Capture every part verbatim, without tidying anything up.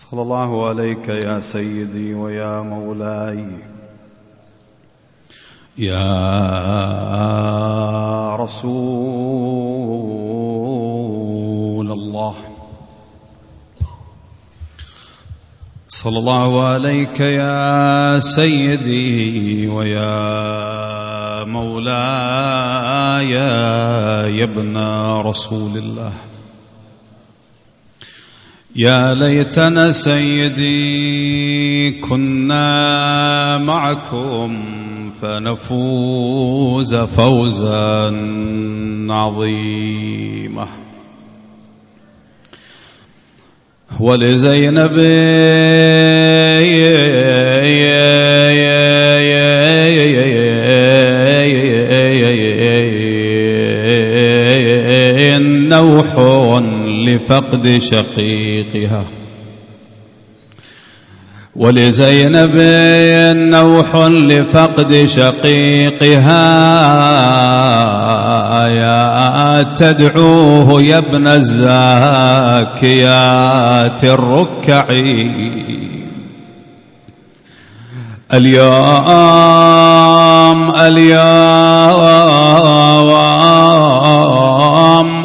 صلى الله عليك يا سيدي ويا مولاي يا رسول الله. صلى الله عليك يا سيدي ويا مولاي يا ابن رسول الله. يا ليتنا سيدي كنا معكم فنفوز فوزا عظيما. ولزينب نوح لفقد شقيقها، ولزينب نوح لفقد شقيقها. يا تدعوه يا ابن الزاكيات الركعي. اليوم اليوم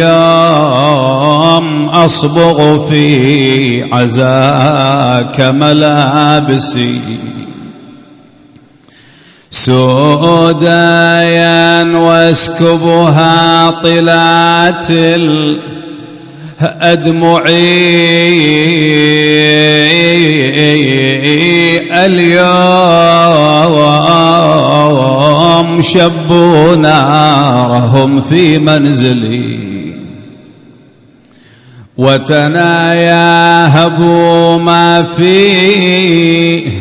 اليوم أصبغ في عزاك ملابسي سودايا واسكبها طلات الأدمع. اليوم شبوا نارهم في منزلي وتناياهبوا ما فيه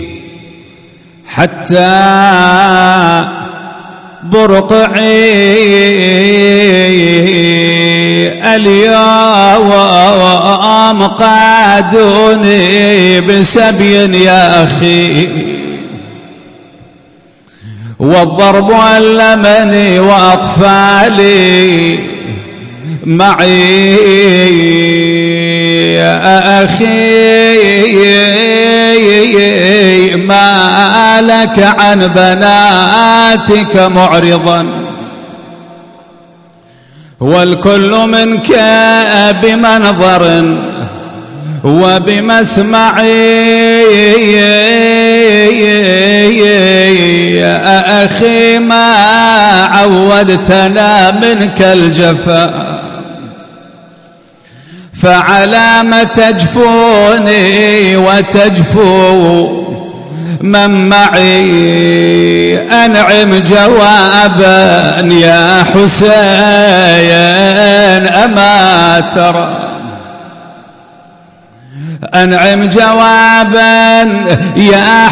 حتى برقعي. اليوم قادوني بسبي يا أخي والضرب علمني وأطفالي معي. يا أخي ما لك عن بناتك معرضا والكل منك بمنظر وبمسمع. يا أخي ما عودتنا منك الجفا فعلام تجفوني وتجفو من معي. أنعم جوابا يا حسين أما ترى، أنعم جوابا يا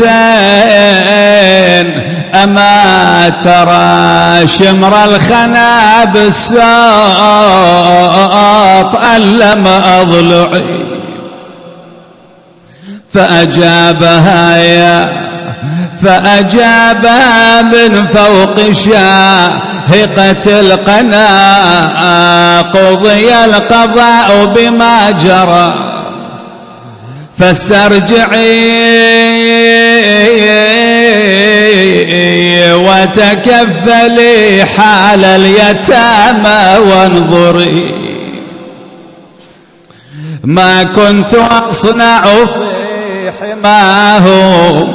حسين أما ترى شمر الخنا بالساط ألم أضلعي. فأجابها يا فأجابها من فوق شاهقة القنا قضي القضاء بما جرى فاسترجعي وتكفلي حال اليتامى وانظري ما كنت أصنع في حماهم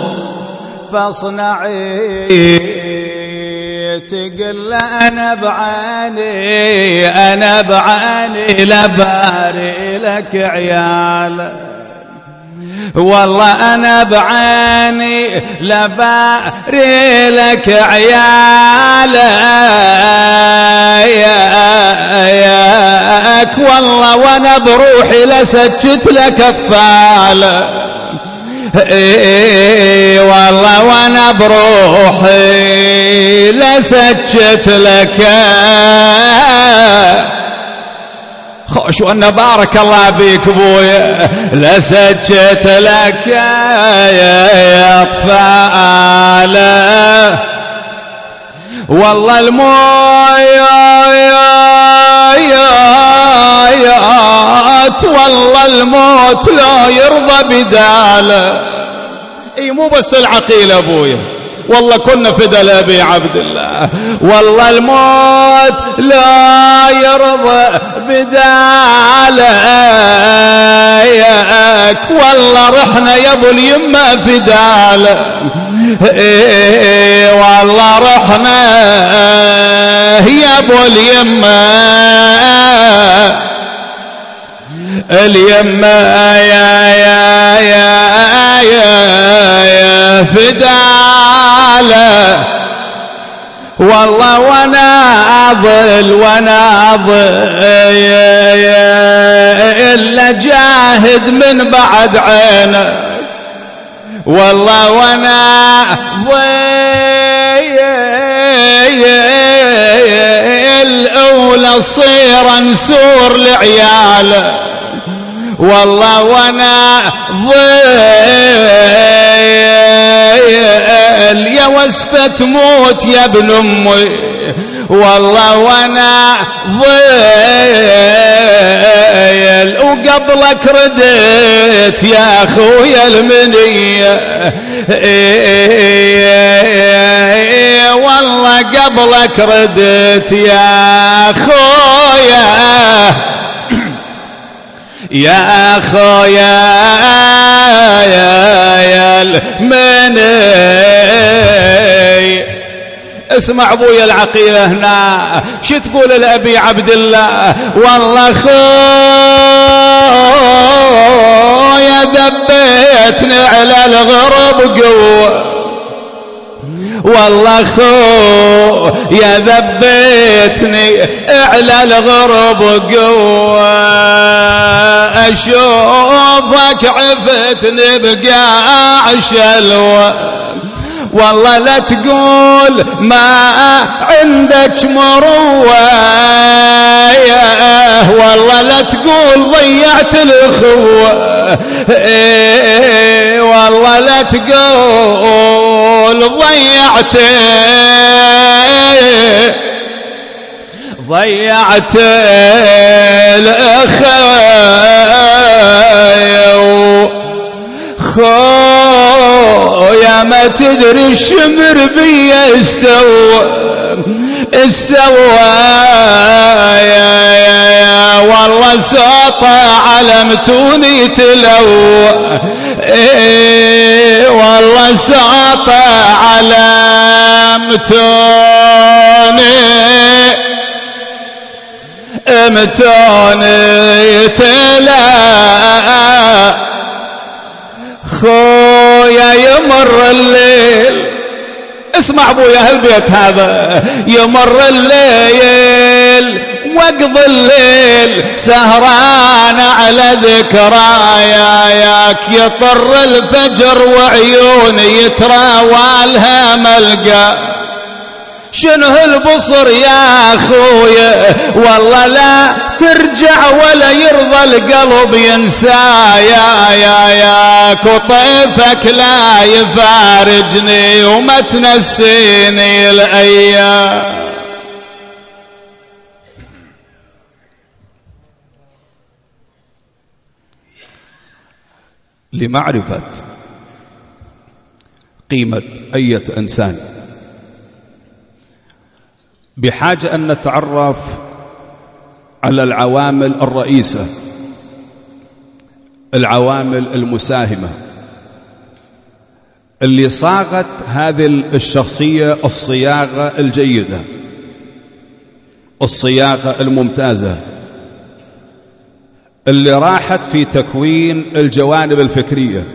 فاصنعي. تقل أنا بعاني أنا بعاني لباري لك عيال والله أنا بعاني لباري لك عيالك والله وأنا بروحي لسجت لك أطفال. اي والله وانا بروحي لسجت لك خوش وانا بارك الله بيك ابويا لسجت لك يا اطفال. والله المويه الآيات والله الموت لا يرضى بداله. اي مو بس العقيل ابويا، والله كنا فدا لأبي عبد الله، والله الموت لا يرضى بدالك، والله رحنا يا ابو اليمة فدالك، إيه والله رحنا يا ابو اليمة اليمة يا يا يا يا يا فداله، والله وانا اضل وانا اضل الا جاهد من بعد عينك، والله وانا ضل الاولى صير نسور لعياله، والله وانا ضيل يا وسفة موت يا ابن امي، والله وانا ضيل وقبلك رديت يا اخويا المنية، والله قبلك رديت يا اخويا يا خويا يا يا المني. اسمع ابويا العقيلة هنا شو تقول لأبي عبد الله؟ والله خويا ذبيتني على الغرب قوة، والله خو يا ذبيتني على الغرب قوة، أشوفك عفتني بقاع شلوة، والله لا تقول ما عندك مروة، والله لا تقول ضيعت الأخوة، إيه والله لا تقول ضيعت ضيعت الأخوة، خويا ما تدري الشمر بيا السوى السوى، يا يا يا والله ساطع على متوني تلوى، إيه والله ساطع على متوني متوني تلا، خويا يمر الليل، اسمع ابويا هالبيت هذا، يمر الليل واقضي الليل سهران على ذكراياك، يطر الفجر وعيوني يتراوالها ملقى، شنو هالبصر يا اخويا، والله لا ترجع ولا يرضى القلب ينسى، يا يا ياك وطيفك لا يفارجني وما تنسيني الايام. لمعرفة قيمة أي إنسان بحاجة أن نتعرف على العوامل الرئيسة، العوامل المساهمة اللي صاغت هذه الشخصية الصياغة الجيدة، الصياغة الممتازة، اللي راحت في تكوين الجوانب الفكرية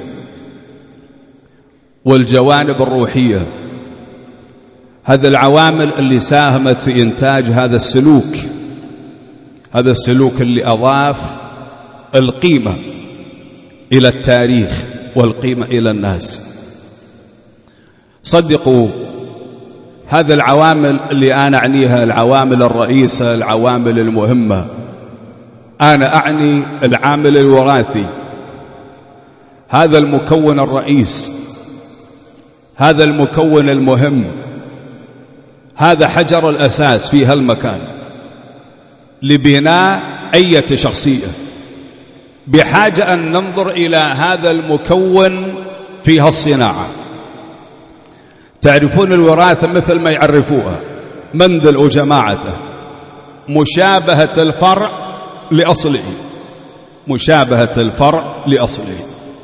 والجوانب الروحية. هذه العوامل اللي ساهمت في إنتاج هذا السلوك، هذا السلوك اللي أضاف القيمة إلى التاريخ والقيمة إلى الناس. صدقوا هذه العوامل اللي أنا أعنيها العوامل الرئيسة، العوامل المهمة، أنا أعني العامل الوراثي، هذا المكون الرئيس، هذا المكون المهم، هذا حجر الأساس في هالمكان لبناء أي شخصية، بحاجة أن ننظر إلى هذا المكون في هالصناعة. تعرفون الوراثة مثل ما يعرفوها مندل وجماعته، مشابهة الفرع لأصله، مشابهة الفرع لأصله.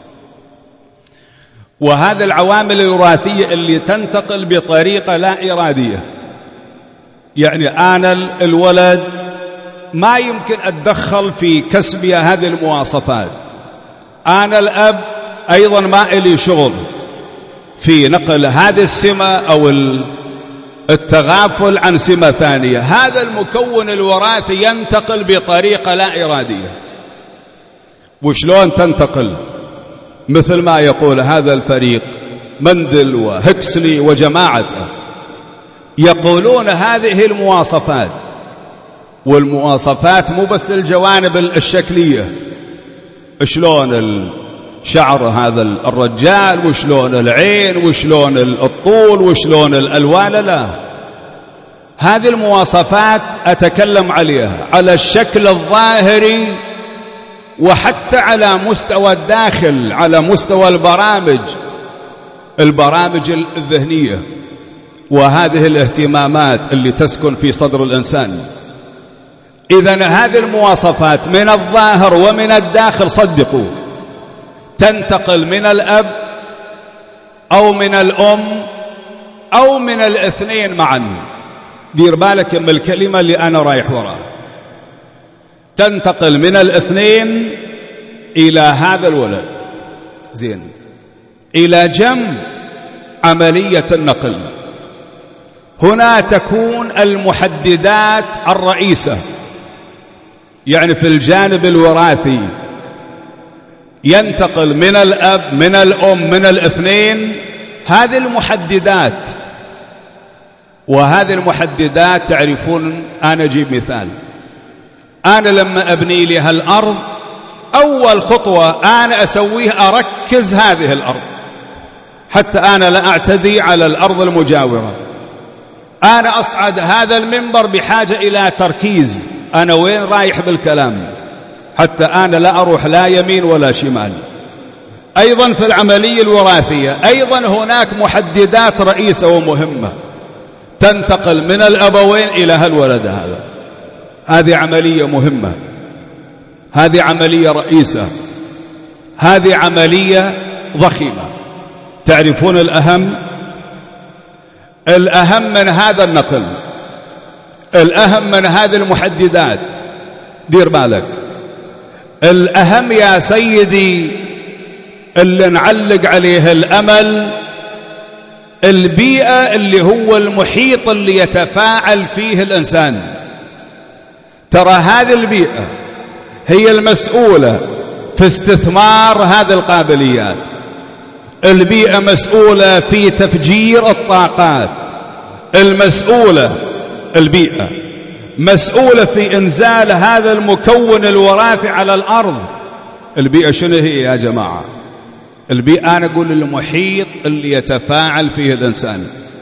وهذه العوامل الوراثية اللي تنتقل بطريقة لا إرادية، يعني أنا الولد ما يمكن أتدخل في كسبي هذه المواصفات، أنا الأب أيضا ما إلي شغل في نقل هذه السمة أو التغافل عن سمة ثانية. هذا المكون الوراثي ينتقل بطريقة لا إرادية. وشلون تنتقل؟ مثل ما يقول هذا الفريق مندل وهكسلي وجماعته، يقولون هذه المواصفات، والمواصفات مو بس الجوانب الشكلية، شلون الشعر هذا الرجال، وشلون العين، وشلون الطول، وشلون الألوان، لا، هذه المواصفات أتكلم عليها على الشكل الظاهري، وحتى على مستوى الداخل، على مستوى البرامج البرامج الذهنية وهذه الاهتمامات اللي تسكن في صدر الإنسان. إذن هذه المواصفات من الظاهر ومن الداخل صدقوا تنتقل من الأب أو من الأم أو من الاثنين معا. دير بالك من الكلمة اللي أنا رايح وراها، تنتقل من الاثنين إلى هذا الولد. زين، إلى جنب عملية النقل هنا تكون المحددات الرئيسة، يعني في الجانب الوراثي ينتقل من الأب من الأم من الاثنين هذه المحددات. وهذه المحددات تعرفون، أنا أجيب مثال، أنا لما أبني لي هالأرض أول خطوة أنا أسويه أركز هذه الأرض حتى أنا لا أعتدي على الأرض المجاورة. أنا أصعد هذا المنبر بحاجة إلى تركيز، أنا وين رايح بالكلام حتى أنا لا أروح لا يمين ولا شمال. أيضا في العملية الوراثية أيضا هناك محددات رئيسة ومهمة تنتقل من الأبوين إلى هالولد هذا. هذه عملية مهمة، هذه عملية رئيسة، هذه عملية ضخمة. تعرفون الأهم الأهم من هذا النقل، الأهم من هذه المحددات، دير بالك، الأهم يا سيدي اللي نعلق عليه الأمل البيئة اللي هو المحيط اللي يتفاعل فيه الإنسان. ترى هذه البيئة هي المسؤولة في استثمار هذه القابليات، البيئة مسؤولة في تفجير الطاقات، المسؤولة البيئة مسؤولة في إنزال هذا المكون الوراثي على الأرض. البيئة شنو هي يا جماعة؟ البيئة أنا أقول المحيط اللي يتفاعل فيه الإنسان.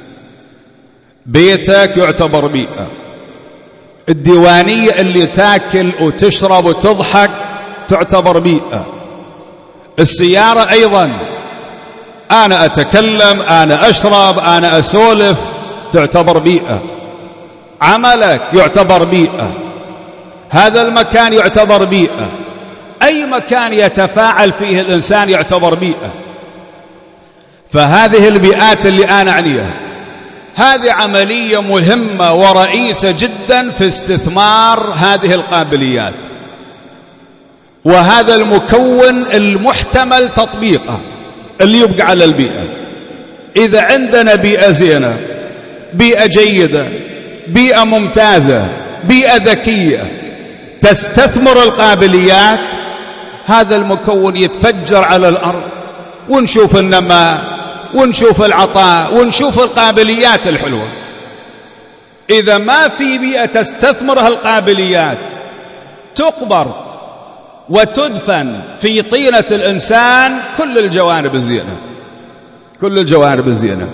بيتك يعتبر بيئة، الديوانية اللي تاكل وتشرب وتضحك تعتبر بيئة، السيارة أيضا، أنا أتكلم أنا أشرب أنا أسولف تعتبر بيئة، عملك يعتبر بيئة، هذا المكان يعتبر بيئة، أي مكان يتفاعل فيه الإنسان يعتبر بيئة. فهذه البيئات اللي أنا أعنيها هذه عملية مهمة ورئيسة جدا في استثمار هذه القابليات وهذا المكون المحتمل تطبيقه اللي يبقى على البيئة. إذا عندنا بيئة زينة، بيئة جيدة، بيئة ممتازة، بيئة ذكية تستثمر القابليات، هذا المكون يتفجر على الأرض ونشوف النماء ونشوف العطاء ونشوف القابليات الحلوة. إذا ما في بيئة تستثمر هالقابليات تقبر وتدفن في طينة الإنسان كل الجوانب الزينة، كل الجوانب الزينة.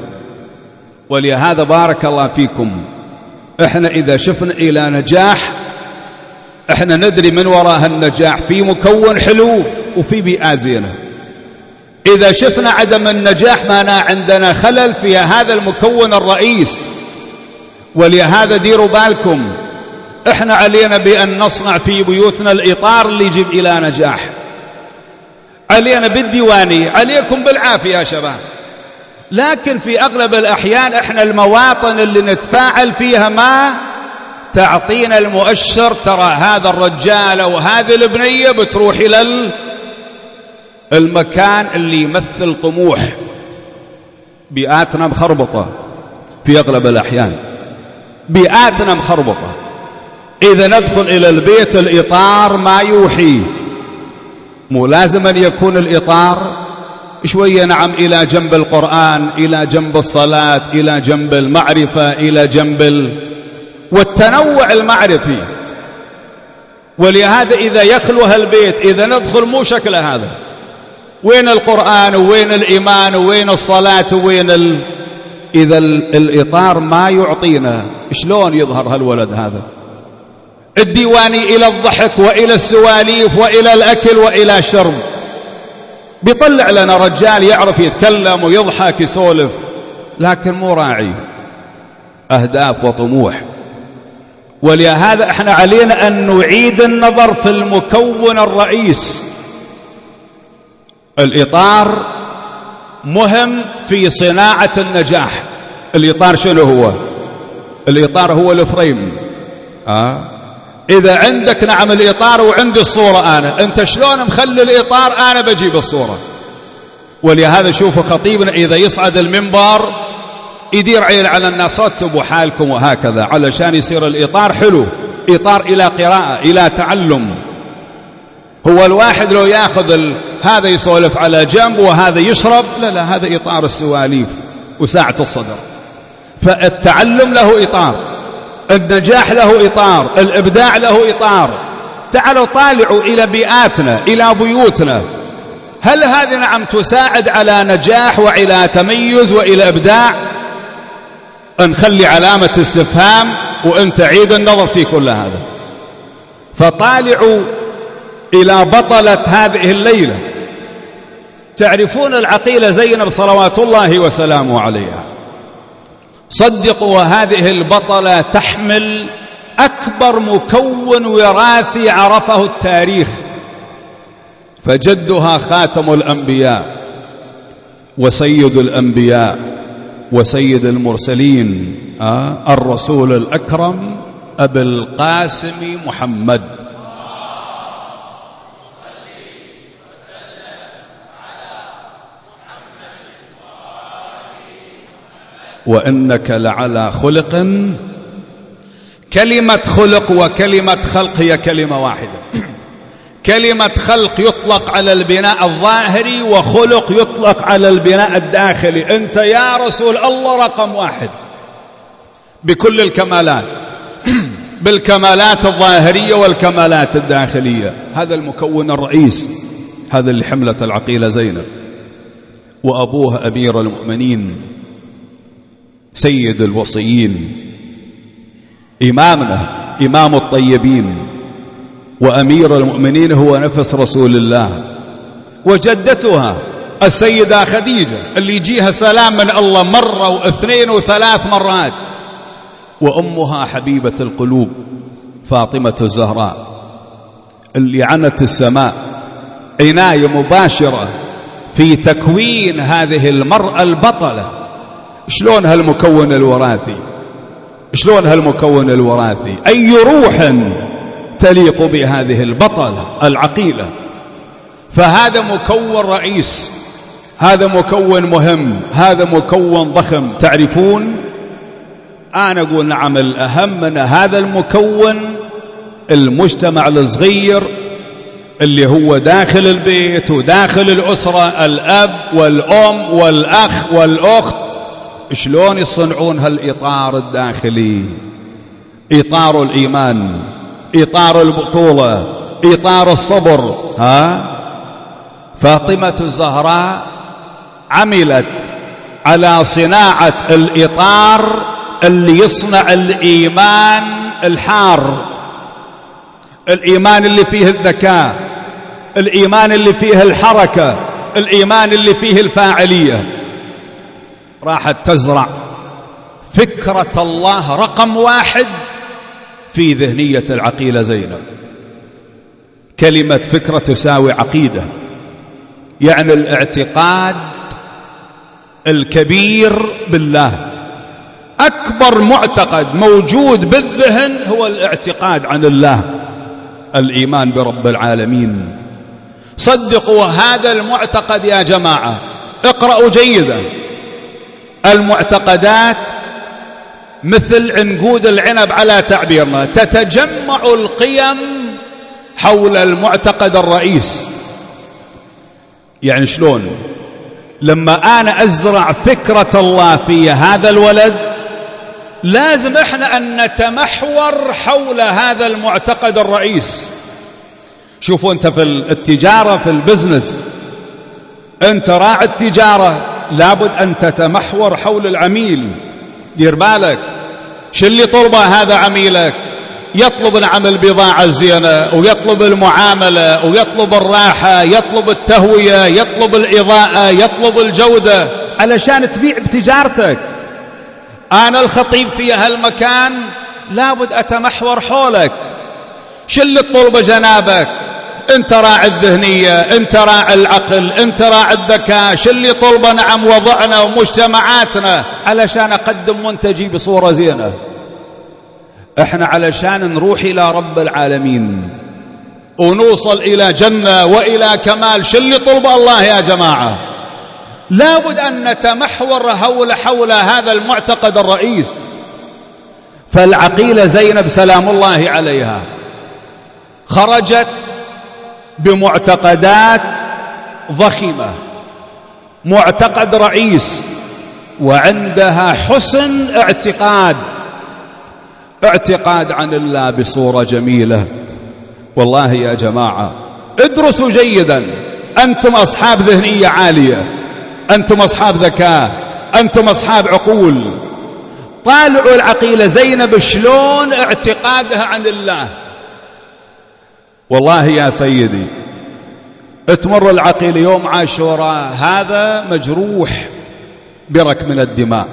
ولهذا بارك الله فيكم، احنا إذا شفنا إلى نجاح احنا ندري من وراء النجاح في مكون حلو وفي بيئات زينة. إذا شفنا عدم النجاح معناه عندنا خلل في هذا المكون الرئيس. ولهذا ديروا بالكم، احنا علينا بأن نصنع في بيوتنا الإطار اللي يجيب إلى نجاح. علينا بالديواني، عليكم بالعافية يا شباب. لكن في أغلب الأحيان احنا المواطن اللي نتفاعل فيها ما تعطينا المؤشر ترى هذا الرجال أو هذه البنية بتروح إلى المكان اللي يمثل طموح. بيئاتنا مخربطة في أغلب الأحيان، بيئاتنا مخربطة. إذا ندخل إلى البيت الإطار ما يوحي، مو لازم أن يكون الإطار شوية نعم إلى جنب القرآن، إلى جنب الصلاة، إلى جنب المعرفة، إلى جنب ال... والتنوع المعرفي. ولهذا إذا يخلو هالبيت، إذا ندخل مو شكل هذا، وين القرآن وين الإيمان وين الصلاة وين ال... إذا ال... الإطار ما يعطينا، شلون يظهر هالولد هذا؟ الديواني إلى الضحك وإلى السواليف وإلى الأكل وإلى الشرب. بيطلع لنا رجال يعرف يتكلم ويضحك يسولف، لكن مو راعي أهداف وطموح. ولهذا احنا علينا أن نعيد النظر في المكون الرئيس. الإطار مهم في صناعة النجاح. الإطار شنو هو؟ الإطار هو الفريم. آه. إذا عندك نعم الإطار وعندي الصورة أنا، أنت شلون مخلي الإطار؟ أنا بجيب الصورة. ولهذا شوفوا خطيبنا إذا يصعد المنبر يدير عين على الناس، رتبوا حالكم وهكذا، علشان يصير الإطار حلو، إطار إلى قراءة إلى تعلم. هو الواحد لو ياخذ ال... هذا يسولف على جنب وهذا يشرب، لا لا، هذا إطار السواليف وساعة الصدر. فالتعلم له إطار، النجاح له إطار، الإبداع له إطار. تعالوا طالعوا إلى بيئاتنا، إلى بيوتنا، هل هذه نعم تساعد على نجاح وإلى تميز وإلى إبداع؟ نخلي علامة استفهام وأنت عيد النظر في كل هذا. فطالعوا إلى بطلة هذه الليلة. تعرفون العقيلة زينب صلوات الله وسلامه عليها، صدقوا وهذه البطلة تحمل أكبر مكون وراثي عرفه التاريخ. فجدها خاتم الأنبياء وسيد الأنبياء وسيد المرسلين، آه الرسول الأكرم أبي القاسم محمد. وإنك لعلى خلق. كلمة خلق وكلمة خلق هي كلمة واحدة. كلمة خلق يطلق على البناء الظاهري، وخلق يطلق على البناء الداخلي. أنت يا رسول الله رقم واحد بكل الكمالات، بالكمالات الظاهرية والكمالات الداخلية. هذا المكون الرئيس، هذا اللي حملت العقيلة زينب. وأبوها أمير المؤمنين سيد الوصيين، إمامنا إمام الطيبين، وأمير المؤمنين هو نفس رسول الله. وجدتها السيدة خديجة اللي يجيها سلام من الله مرة واثنين وثلاث مرات. وأمها حبيبة القلوب فاطمة الزهراء اللي عنت السماء عناية مباشرة في تكوين هذه المرأة البطلة. شلون هالمكون الوراثي، شلون هالمكون الوراثي، أي روح تليق بهذه البطلة العقيلة. فهذا مكون رئيس، هذا مكون مهم، هذا مكون ضخم. تعرفون أنا أقول نعم الأهم من هذا المكون المجتمع الصغير اللي هو داخل البيت وداخل الأسرة، الأب والأم والأخ والأخت. شلون يصنعون هالإطار الداخلي؟ إطار الإيمان، إطار البطولة، إطار الصبر. ها فاطمة الزهراء عملت على صناعة الإطار اللي يصنع الإيمان الحار. الإيمان اللي فيه الذكاء، الإيمان اللي فيه الحركة، الإيمان اللي فيه الفاعلية، راحت تزرع فكرة الله رقم واحد في ذهنية العقيلة زينب. كلمة فكرة تساوي عقيدة، يعني الاعتقاد الكبير بالله. أكبر معتقد موجود بالذهن هو الاعتقاد عن الله، الإيمان برب العالمين. صدقوا هذا المعتقد يا جماعة، اقرأوا جيدا. المعتقدات مثل عنقود العنب على تعبيرنا، تتجمع القيم حول المعتقد الرئيس. يعني شلون؟ لما أنا أزرع فكرة الله في هذا الولد، لازم إحنا أن نتمحور حول هذا المعتقد الرئيس. شوفوا أنت في التجارة، في البزنس، أنت راعي التجارة، لابد أن تتمحور حول العميل. دير بالك شو اللي طلبه هذا عميلك، يطلب نعم البضاعة الزينة، ويطلب المعاملة، ويطلب الراحة، يطلب التهوية، يطلب الإضاءة، يطلب الجودة، علشان تبيع بتجارتك. أنا الخطيب في هالمكان لابد أتمحور حولك. شو اللي تطلبه جنابك؟ انت راعي الذهنية، انت راعي العقل، انت راعي الذكاء. شو اللي طلبه نعم وضعنا ومجتمعاتنا علشان أقدم منتجي بصورة زينة. احنا علشان نروح إلى رب العالمين ونوصل إلى جنة وإلى كمال، شو اللي طلبه الله يا جماعة؟ لابد أن نتمحور حول حول هذا المعتقد الرئيس. فالعقيلة زينب سلام الله عليها خرجت بمعتقدات ضخمة، معتقد رئيس، وعندها حسن اعتقاد، اعتقاد عن الله بصورة جميلة. والله يا جماعة ادرسوا جيدا، أنتم أصحاب ذهنية عالية، أنتم أصحاب ذكاء، أنتم أصحاب عقول. طالعوا العقيلة زينب شلون اعتقادها عن الله. والله يا سيدي تمر العقيلة يوم عاشوراء، هذا مجروح برك من الدماء،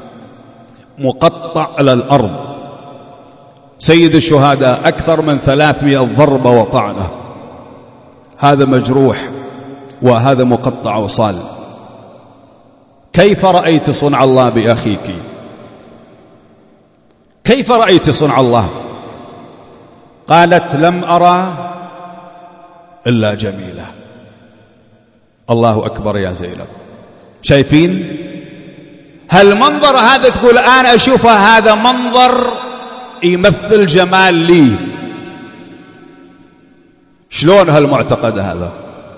مقطع على الأرض، سيد الشهداء أكثر من ثلاثمائة ضربة وطعنة، هذا مجروح وهذا مقطع وصال. كيف رأيت صنع الله بأخيك؟ كيف رأيت صنع الله؟ قالت لم أرى إلا جميلة. الله أكبر يا زينب. شايفين هالمنظر هذا؟ تقول أنا أشوفه هذا منظر يمثل جمال لي. شلون هالمعتقد هذا؟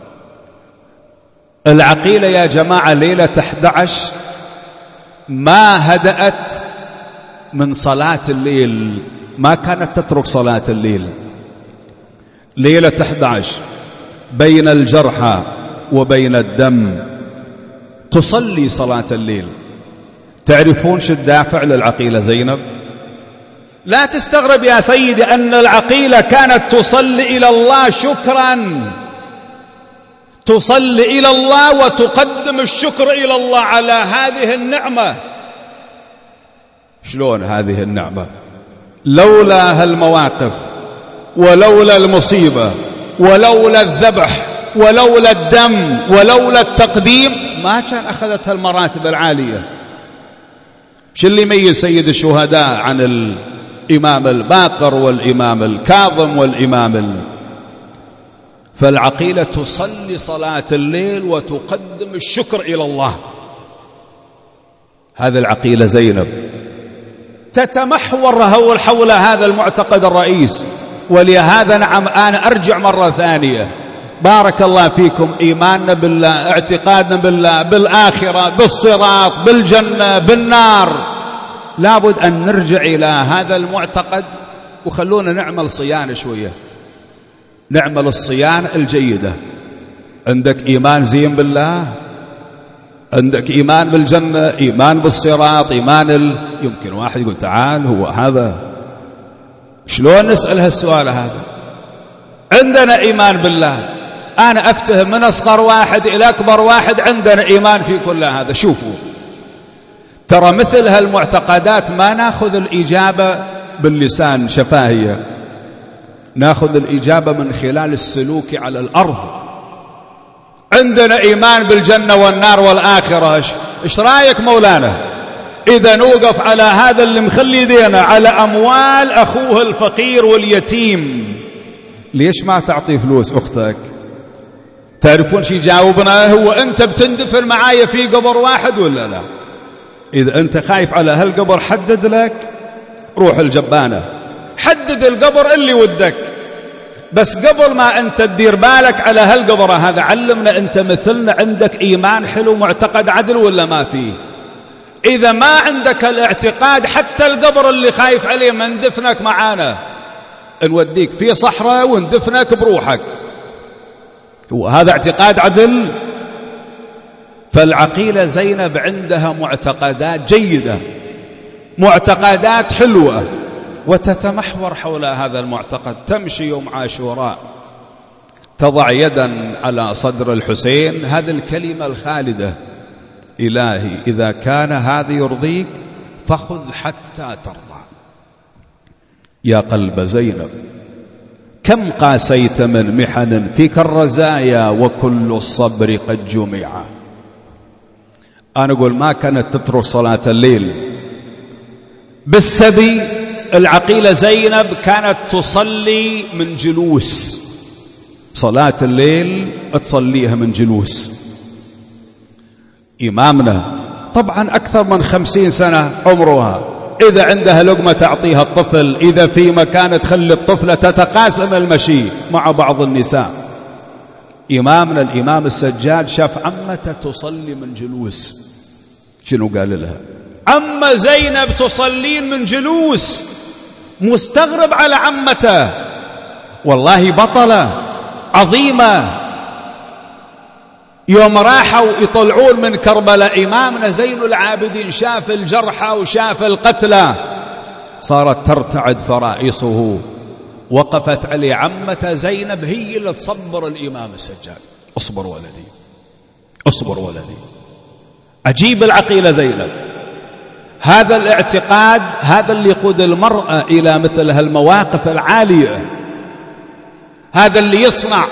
العقيلة يا جماعة ليلة أحد عشر ما هدأت من صلاة الليل، ما كانت تترك صلاة الليل. ليلة أحد عشر بين الجرحى وبين الدم تصلي صلاة الليل. تعرفون شو الدافع للعقيلة زينب؟ لا تستغرب يا سيدي أن العقيلة كانت تصلي إلى الله شكرا، تصلي إلى الله وتقدم الشكر إلى الله على هذه النعمة. شلون هذه النعمة؟ لولا هالمواقف، ولولا المصيبة، ولولا الذبح، ولولا الدم، ولولا التقديم، ما كان أخذت هالمراتب العالية. شو اللي يميز سيد الشهداء عن الإمام الباقر والإمام الكاظم والإمام ال... فالعقيلة تصلي صلاة الليل وتقدم الشكر إلى الله. هذا العقيلة زينب تتمحور حول هذا المعتقد الرئيس. ولهذا نعم أنا أرجع مرة ثانية، بارك الله فيكم، إيماننا بالله، اعتقادنا بالله، بالآخرة، بالصراط، بالجنة، بالنار، لابد أن نرجع إلى هذا المعتقد. وخلونا نعمل صيانة شوية، نعمل الصيانة الجيدة. عندك إيمان زين بالله، عندك إيمان بالجنة، إيمان بالصراط، إيمان ال... يمكن واحد يقول تعال هو هذا، شلون نسأل هالسؤال هذا؟ عندنا إيمان بالله. أنا أفتهم من أصغر واحد إلى أكبر واحد عندنا إيمان في كل هذا. شوفوا، ترى مثل هالمعتقدات ما ناخذ الإجابة باللسان شفاهية، ناخذ الإجابة من خلال السلوك على الأرض. عندنا إيمان بالجنة والنار والآخرة. إيش رأيك مولانا إذا نوقف على هذا اللي مخلي دينا على أموال أخوه الفقير واليتيم؟ ليش ما تعطي فلوس أختك؟ تعرفون شي جاوبنا؟ هو أنت بتندفن معايا في قبر واحد ولا لا؟ إذا أنت خايف على هالقبر حدد لك، روح الجبانة حدد القبر اللي ودك، بس قبل ما أنت تدير بالك على هالقبر هذا علمنا أنت مثلنا عندك إيمان حلو معتقد عدل ولا ما فيه؟ إذا ما عندك الاعتقاد حتى القبر اللي خايف عليه ما ندفنك معانا، نوديك في صحراء وندفنك بروحك. وهذا اعتقاد عدل؟ فالعقيلة زينب عندها معتقدات جيدة، معتقدات حلوة، وتتمحور حول هذا المعتقد. تمشي يوم عاشوراء تضع يدا على صدر الحسين، هذه الكلمة الخالدة: إلهي إذا كان هذا يرضيك فخذ حتى ترضى. يا قلب زينب كم قاسيت من محن فيك الرزايا وكل الصبر قد جمع. أنا أقول ما كانت تترك صلاة الليل. بالسبي العقيلة زينب كانت تصلي من جلوس، صلاة الليل تصليها من جلوس. إمامنا طبعا أكثر من خمسين سنة عمرها، إذا عندها لقمة تعطيها الطفل، إذا في مكان تخلي الطفلة تتقاسم المشي مع بعض النساء. إمامنا الإمام السجاد شاف عمته تصلي من جلوس، شنو قال لها؟ عم زينب تصلين من جلوس. مستغرب على عمته، والله بطلة عظيمة. يوم راحوا يطلعون من كربلاء إمامنا زين العابدين شاف الجرحى وشاف القتلى، صارت ترتعد فرائصه. وقفت عليه عمة زينب هي اللي تصبر الإمام السجاد: اصبر ولدي، اصبر ولدي. عجيب العقيلة زينب. هذا الاعتقاد هذا اللي يقود المرأة إلى مثل هالمواقف العالية، هذا اللي يصنع.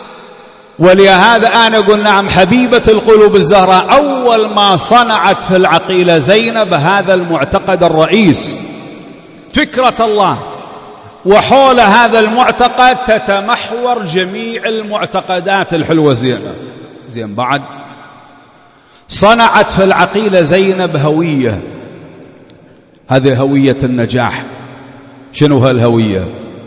ولهذا أنا أقول نعم حبيبة القلوب الزهراء أول ما صنعت في العقيلة زينب هذا المعتقد الرئيس، فكرة الله، وحول هذا المعتقد تتمحور جميع المعتقدات الحلوة زينب. زين بعد صنعت في العقيلة زينب هوية، هذه هوية النجاح. شنو هالهوية؟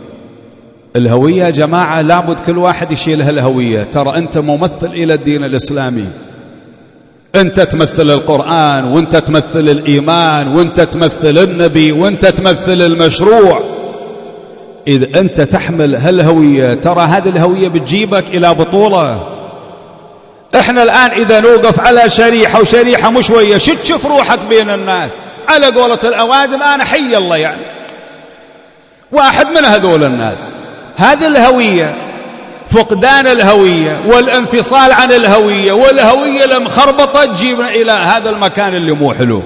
الهوية يا جماعة لابد كل واحد يشيلها الهوية. ترى أنت ممثل إلى الدين الإسلامي، أنت تمثل القرآن، وأنت تمثل الإيمان، وأنت تمثل النبي، وأنت تمثل المشروع. إذا أنت تحمل هالهوية ترى هذه الهوية بتجيبك إلى بطولة. إحنا الآن إذا نوقف على شريحة وشريحة مش ويا شو تشوف روحك بين الناس؟ على قولة الأوادم أنا حي الله، يعني واحد من هذول الناس. هذه الهوية، فقدان الهوية والانفصال عن الهوية والهوية المخربطة تجيبنا إلى هذا المكان اللي مو حلو.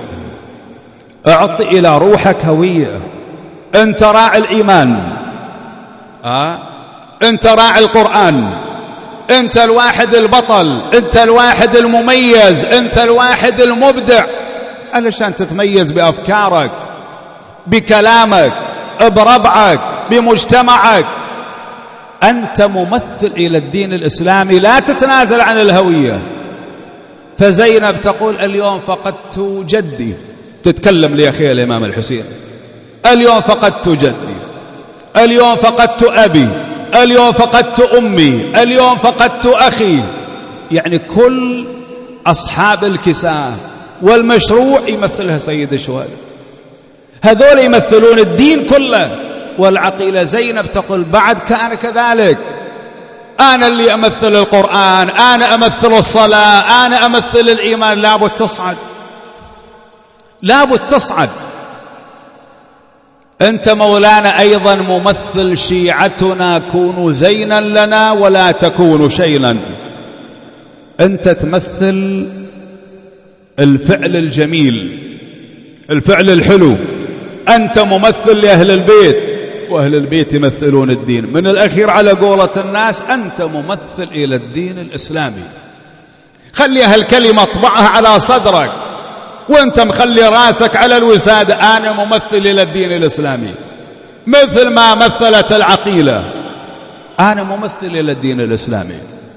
اعطي إلى روحك هوية. أنت راعي الإيمان، آه؟ أنت راعي القرآن، أنت الواحد البطل، أنت الواحد المميز، أنت الواحد المبدع. علشان تتميز بأفكارك، بكلامك، بربعك، بمجتمعك. أنت ممثل إلى الدين الإسلامي، لا تتنازل عن الهوية. فزينب تقول اليوم فقدت جدي، تتكلم لي أخي الإمام الحسين: اليوم فقدت جدي، اليوم فقدت أبي، اليوم فقدت أمي، اليوم فقدت أخي. يعني كل أصحاب الكساء والمشروع يمثلها سيد الشهداء، هذول يمثلون الدين كله. والعقيلة زينب تقول بعد كان كذلك، أنا اللي أمثل القرآن، أنا أمثل الصلاة، أنا أمثل الإيمان. لابد تصعد، لابد تصعد. أنت مولانا أيضا ممثل شيعتنا، كونوا زينا لنا ولا تكونوا شينا. أنت تمثل الفعل الجميل، الفعل الحلو. أنت ممثل لأهل البيت، وأهل البيت يمثلون الدين. من الأخير على قولة الناس أنت ممثل إلى الدين الإسلامي. خلي هالكلمة اطبعها على صدرك وانت مخلي راسك على الوسادة، أنا ممثل إلى الدين الإسلامي، مثل ما مثلت العقيلة، أنا ممثل إلى الدين الإسلامي.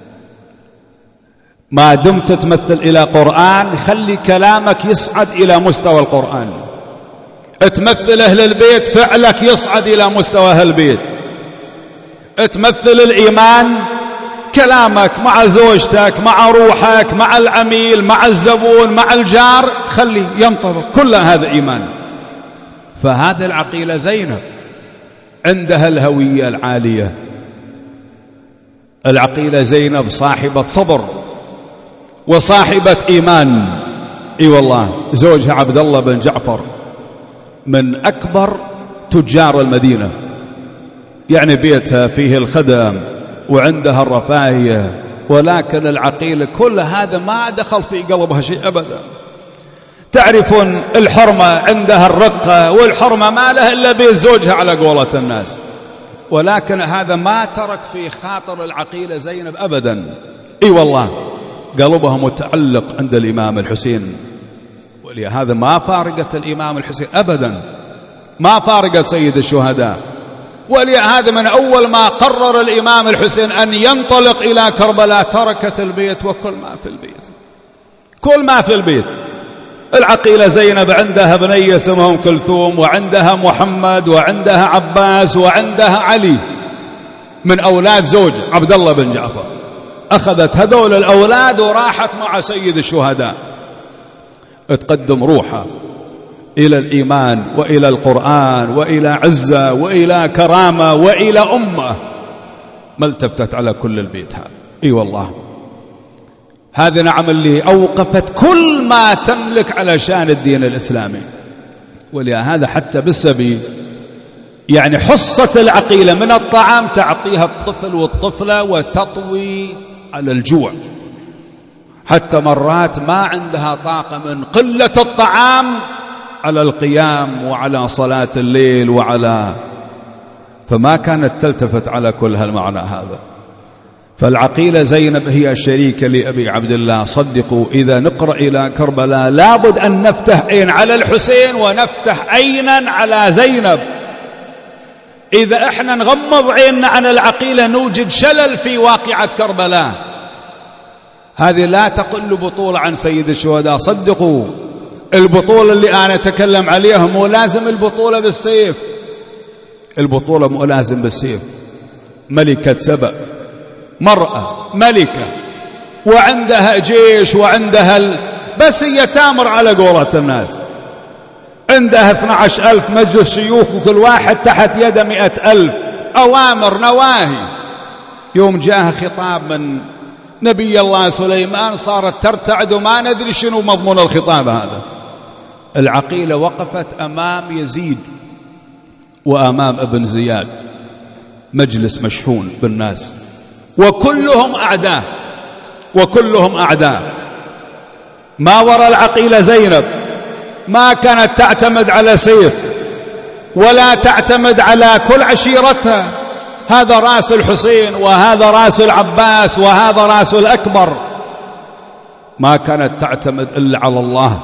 ما دمت تمثل إلى قرآن خلي كلامك يصعد إلى مستوى القرآن. تمثل أهل البيت فعلك يصعد إلى مستوى أهل البيت. تمثل الإيمان كلامك مع زوجتك، مع روحك، مع العميل، مع الزبون، مع الجار، خلي ينطبق، كل هذا إيمان. فهذه العقيلة زينب عندها الهوية العالية. العقيلة زينب صاحبة صبر وصاحبة إيمان. اي والله زوجها عبد الله بن جعفر من أكبر تجار المدينة، يعني بيتها فيه الخدم وعندها الرفاهية، ولكن العقيلة كل هذا ما دخل في قلبها شيء أبدا. تعرفون الحرمة عندها الرقة، والحرمة ما لها إلا بيت زوجها على قولة الناس، ولكن هذا ما ترك في خاطر العقيلة زينب أبدا. اي والله قلبها متعلق عند الإمام الحسين، ولهذا ما فارقت الإمام الحسين أبدا، ما فارقت سيد الشهداء. ولهذا من أول ما قرر الإمام الحسين أن ينطلق إلى كربلاء تركت البيت وكل ما في البيت، كل ما في البيت. العقيلة زينب عندها بنية اسمهم كلثوم، وعندها محمد، وعندها عباس، وعندها علي من أولاد زوج عبد الله بن جعفر. أخذت هذول الأولاد وراحت مع سيد الشهداء تقدم روحها إلى الإيمان وإلى القرآن وإلى عزة وإلى كرامة وإلى أمة. ما التفتت على كل البيت هذا. اي والله هذه نعم اللي أوقفت كل ما تملك على شان الدين الإسلامي. ولهذا حتى بالسبي يعني حصة العقيلة من الطعام تعطيها الطفل والطفلة وتطوي على الجوع، حتى مرات ما عندها طاقة من قلة الطعام على القيام وعلى صلاة الليل وعلى، فما كانت تلتفت على كل هالمعنى هذا. فالعقيلة زينب هي شريكة لأبي عبد الله. صدقوا إذا نقرأ إلى كربلاء لابد أن نفتح عين على الحسين ونفتح عينا على زينب. إذا احنا نغمض عيننا عن العقيلة نوجد شلل في واقعة كربلاء. هذه لا تقل بطولة عن سيد الشهداء. صدقوا البطولة اللي أنا أتكلم عليها مو لازم البطولة بالسيف، البطولة مو لازم بالسيف. ملكة سبأ مرأة ملكة وعندها جيش وعندها ال... بس هي تامر على قولة الناس. عندها اثني عشر ألف مجلس شيوخ وكل واحد تحت يده مئة ألف، أوامر نواهي. يوم جاءها خطاب من نبي الله سليمان صارت ترتعد وما ندري شنو مضمون الخطاب هذا. العقيلة وقفت أمام يزيد وأمام ابن زياد، مجلس مشحون بالناس وكلهم أعداء، وكلهم أعداء. ما وراء العقيلة زينب ما كانت تعتمد على سيف ولا تعتمد على كل عشيرتها. هذا رأس الحسين وهذا رأس العباس وهذا رأس الأكبر. ما كانت تعتمد إلا على الله.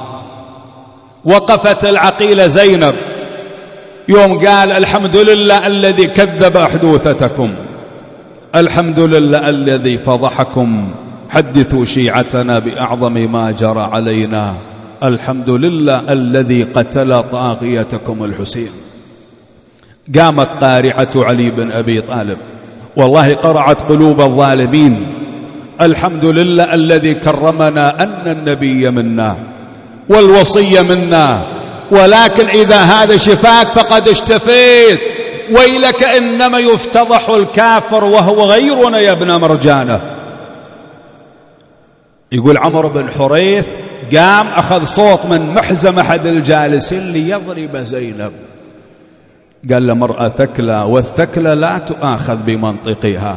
وقفت العقيلة زينب يوم قال الحمد لله الذي كذب أحدوثتكم، الحمد لله الذي فضحكم، حدثوا شيعتنا بأعظم ما جرى علينا، الحمد لله الذي قتل طاغيتكم الحسين. قامت قارعة علي بن أبي طالب والله قرعت قلوب الظالمين. الحمد لله الذي كرمنا أن النبي منا والوصي منا، ولكن إذا هذا شفاك فقد اشتفيت، ويلك إنما يفتضح الكافر وهو غيرنا يا ابن مرجانة. يقول عمرو بن حريث قام أخذ صوت من محزم أحد الجالسين ليضرب زينب، قال له مرأة ثكلى، والثكلى لا تؤاخذ بمنطقها.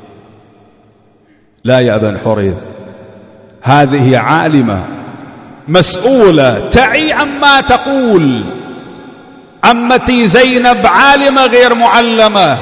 لا يا ابن حريث، هذه عالمة مسؤولة تعي عما تقول. عمتي زينب عالمة غير معلمة،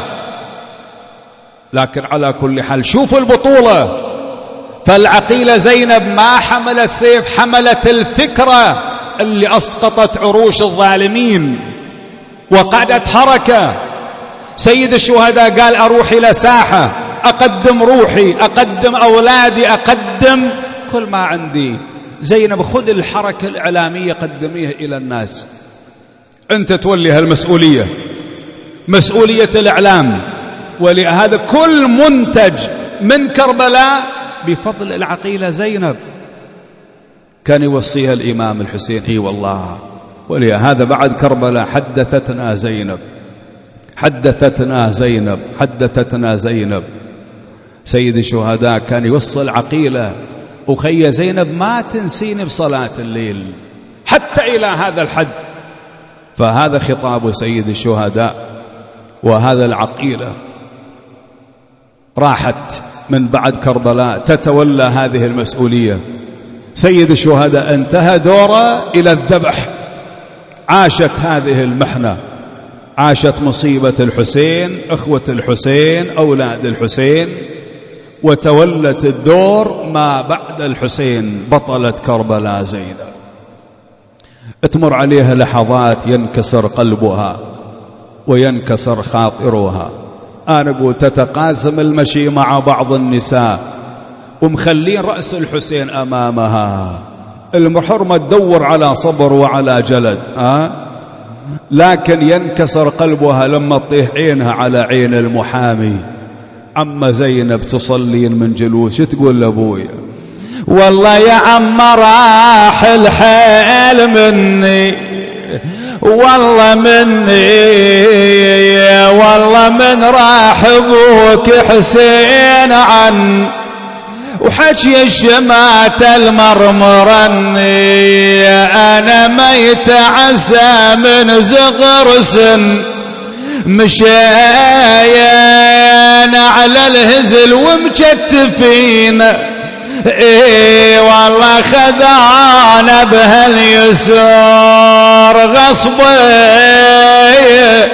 لكن على كل حال شوفوا البطولة. فالعقيلة زينب ما حملت سيف، حملت الفكرة اللي أسقطت عروش الظالمين وقعدت حركة. سيد الشهداء قال أروح إلى ساحة، أقدم روحي، أقدم أولادي، أقدم كل ما عندي. زينب خذ الحركة الإعلامية قدميها إلى الناس، أنت تولي هالمسؤولية، مسؤولية الإعلام. ولهذا كل منتج من كربلاء بفضل العقيلة زينب كان يوصيها الإمام الحسين. اي والله. ولهذا بعد كربلاء حدثتنا زينب، حدثتنا زينب، حدثتنا زينب. سيد الشهداء كان يوصل عقيلة، أخي زينب ما تنسيني بصلاة الليل، حتى إلى هذا الحد. فهذا خطاب سيد الشهداء. وهذا العقيلة راحت من بعد كربلاء تتولى هذه المسؤولية. سيد الشهداء انتهى دوره إلى الذبح. عاشت هذه المحنة، عاشت مصيبة الحسين، أخوة الحسين، أولاد الحسين، وتولت الدور ما بعد الحسين، بطلة كربلاء زينب. تمر عليها لحظات ينكسر قلبها وينكسر خاطرها. أنا أقول تتقاسم المشي مع بعض النساء ومخلين رأس الحسين أمامها، المحرمة تدور على صبر وعلى جلد، أه؟ لكن ينكسر قلبها لما تطيح عينها على عين المحامي. عم زينب تصلين من جلوس، تقول لأبويا والله يا عم راح الحيل مني، والله مني، والله من راح ابوك حسين عن وحكي الشمات المرمرني. انا ميت عسى من زغر سن، مشينا على الهزل ومكتفين، اي والله خذانا بهاليسار غصبين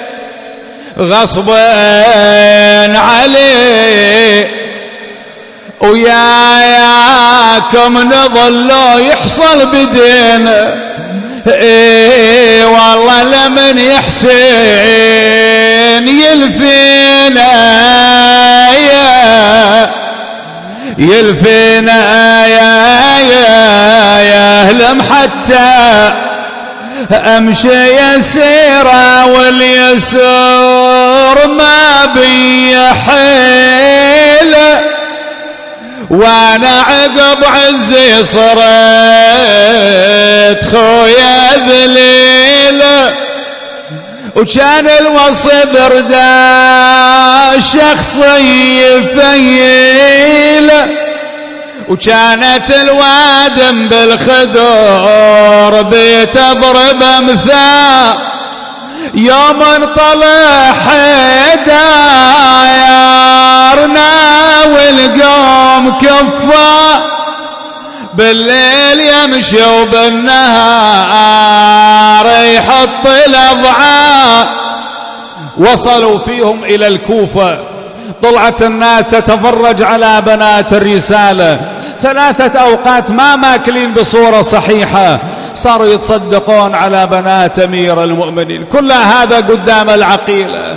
غصبين عليه، وياكم نظل يحصل بدينا. اي والله لمن يحسين يلفينا يا يلفينا يا يا يهلم حتى امشي يسيرا واليسور ما بي حيل، وانا عقب عزي صرت خويا ذليل، وكان الوصي بردا شخصي فيل، وكانت الوادم بالخدور بتضرب امثال. يوم طلع حيدارنا والقوم كفا، بالليل يمشي وبالنهار يحط الأضعاف. وصلوا فيهم إلى الكوفة، طلعت الناس تتفرج على بنات الرسالة، ثلاثة أوقات ما ماكلين بصورة صحيحة، صاروا يتصدقون على بنات أمير المؤمنين. كل هذا قدام العقيلة.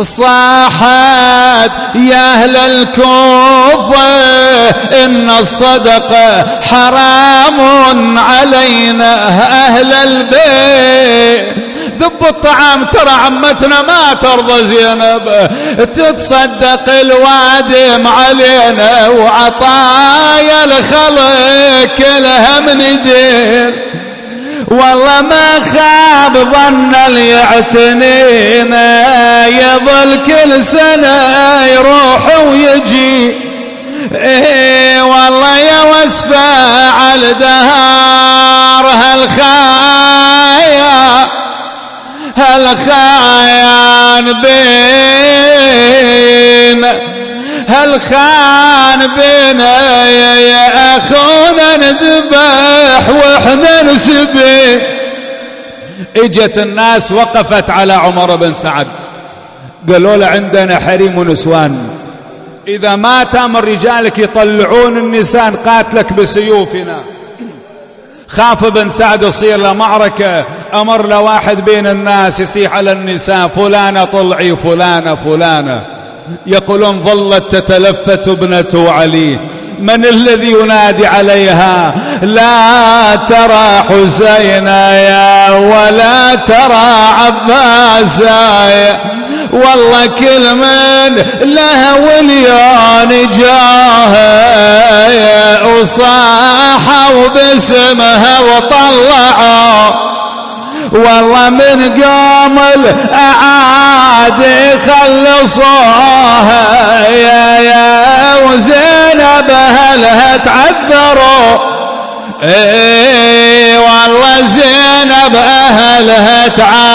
صاحت يا أهل الكوفة إن الصدقة حرام علينا أهل البيت، ذب الطعام ترى عمتنا ما ترضى زينب، تتصدق الوادم علينا وعطايا الخلق كلها من دين. والله ما خاب ظن اللي يعتنينا، يظل كل سنة يروح ويجي. ايه والله يا وسفة على دهار هالخايا هالخاين بين هالخان بينا يا أخونا نذبح وإحنا نسبي. اجت الناس وقفت على عمر بن سعد قالوا له عندنا حريم ونسوان، إذا ما تامر رجالك يطلعون النساء قاتلك بسيوفنا. خاف بن سعد يصير له معركة، أمر له واحد بين الناس يصيح على النساء فلانة طلعي فلانة فلانة. يقولون ظلت تتلفت ابنة علي، من الذي ينادي عليها؟ لا ترى حسينا يا ولا ترى عباسا يا، والله كل من له وليان جاها وصاحوا باسمها وطلعوا، والله من قام الأعادي خلصوها يا يا وزينب أهلها تعذروا. اي والله زينب أهلها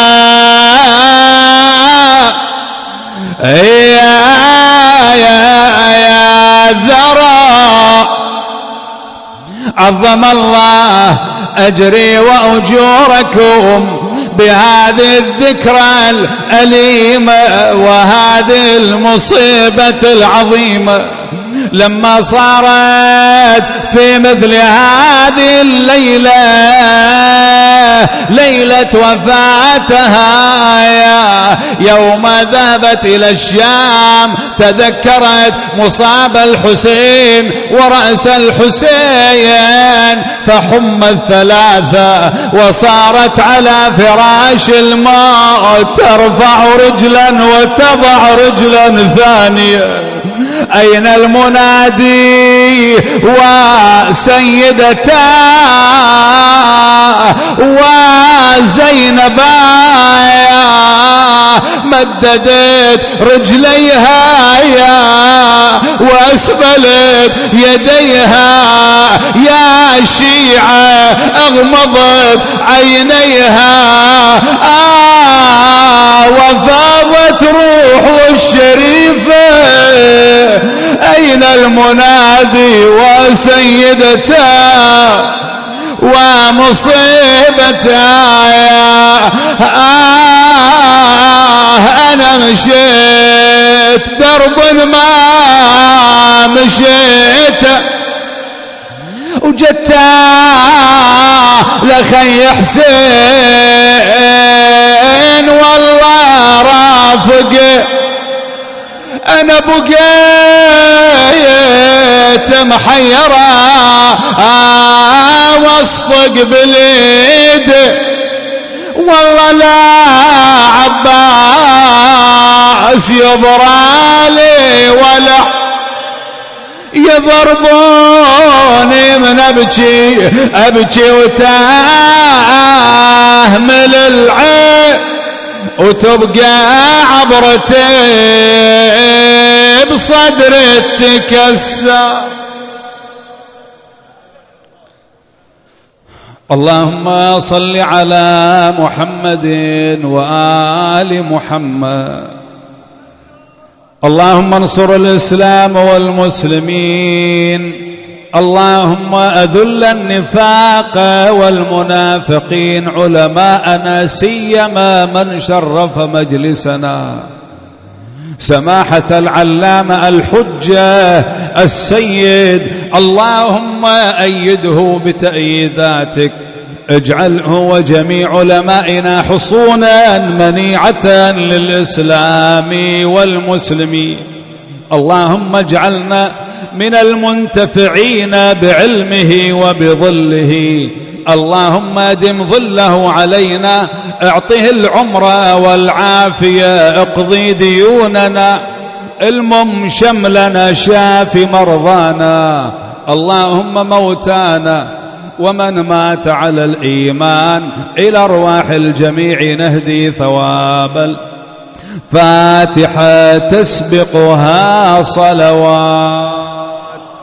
تعذروا يا يا يا ذرا. عظم الله أجري وأجوركم بهذه الذكرى الأليمة وهذه المصيبة العظيمة لما صارت في مثل هذه الليلة ليلة وفاتها يا يوم ذهبت إلى الشام تذكرت مصاب الحسين ورأس الحسين فحم الثلاثة وصارت على فراش الموت ترفع رجلا وتضع رجلا ثانية. أين المنادي وسيدتاه وزينبا؟ مددت رجليها يا وأسفلت يديها يا شيعة أغمضت عينيها آه وفاضت روح الشريفة. أين المنادي وسيدته ومصيبته يا آه أنا مشيت درب ما مشيت وجدتها لخي حسين والله رافق أنا بقيت محيرة آه واصفق باليد والله لا عباس يضرالي ولا يضربوني من أبكي أبكي وتأهمل العين وتبقى عبرتي بصدر تكسر. اللهم صل على محمد وآل محمد. اللهم انصر الإسلام والمسلمين. اللهم أذل النفاق والمنافقين علماءنا سيما من شرف مجلسنا سماحة العلامة الحجة السيد. اللهم أيده بتأييداتك، اجعله وجميع علمائنا حصونا منيعة للإسلام والمسلمين. اللهم اجعلنا من المنتفعين بعلمه وبظله. اللهم ادم ظله علينا، اعطه العمر والعافية، اقضي ديوننا، المم شملنا، شاف مرضانا. اللهم موتانا ومن مات على الإيمان إلى أرواح الجميع نهدي ثواب الفاتحة تسبقها صلوات.